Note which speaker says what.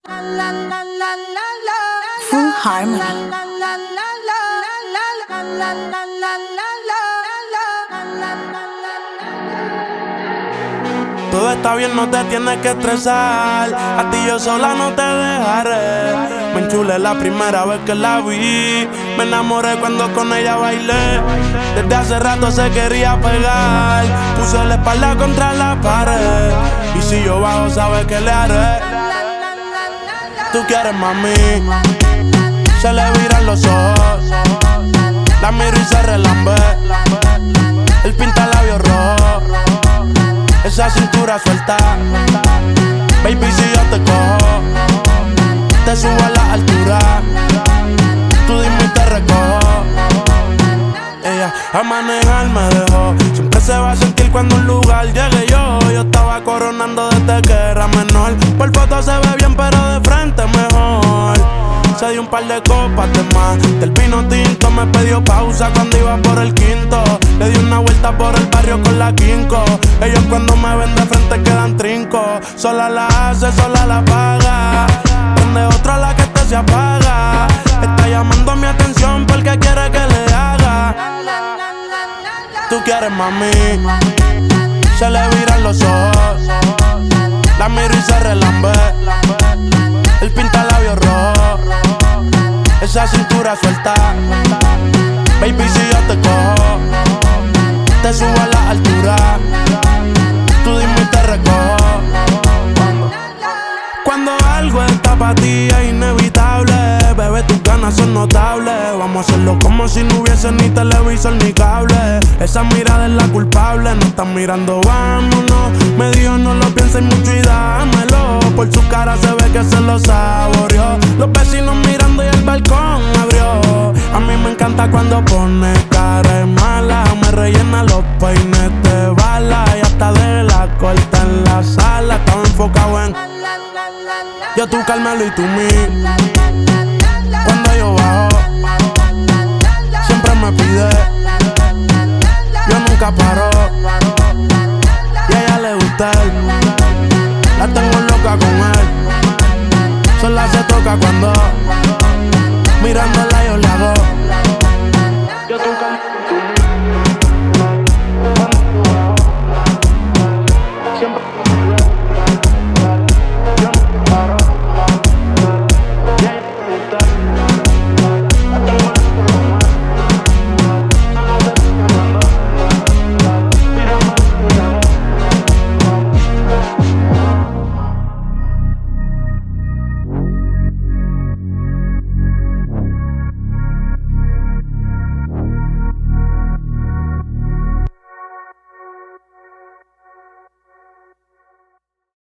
Speaker 1: Full Harmony.
Speaker 2: Todo está bien, no te tienes que estresar. A ti yo sola no te dejaré. Me enchulé la primera vez que la vi. Me enamoré cuando con ella bailé. Desde hace rato se quería pegar. Puse la espalda contra la pared. Y si yo bajo, sabes que le haré. Tú quieres, mami. Se le viran los ojos. La miro y se relambe. El pinta labios rojo. Esa cintura suelta. Baby, si yo te cojo, te subo a la altura. Tú dime y te recojo. Ella a manejar me dejó. Siempre se va a sentir cuando un lugar llegue yo. Yo estaba coronando desde que era menor. Por foto se ve bien, pero de frente mejor. Se dio un par de copas de más. Del vino tinto me pidió pausa cuando iba por el quinto. Le di una vuelta por el barrio con la quinco. Ellos cuando me ven de frente quedan trinco. Sola la hace, sola la paga. Prende otra la que este se apaga. Está llamando mi atención porque quiere que le haga. Tú quieres, mami. Se le viran los ojos. La miro y se relambe. El pinta labios rojo. Esa cintura suelta. Baby, si yo te cojo, te subo a la altura. Tú dime y te recojo. Cuando algo está pa' ti es inevitable. Bebé, tus ganas son notables. Vamos a hacerlo como si no hubiese ni televisor ni cable. Esa mirada es la culpable. No están mirando, vámonos. Me dijo no lo pienses mucho y dámelo. Por su cara se ve que se lo saboreó. Los vecinos mirando y el balcón abrió. A mí me encanta cuando pone cara de mala. Me rellena los peines de bala. Y hasta de la corta en la sala. Estaba enfocado en yo, tú, Carmelo y tú, mí. Cuando yo bajo, siempre me pide. Yo nunca paro. Y a ella le gusta él. La tengo loca con él. Sola se toca cuando mirándola yo le hago.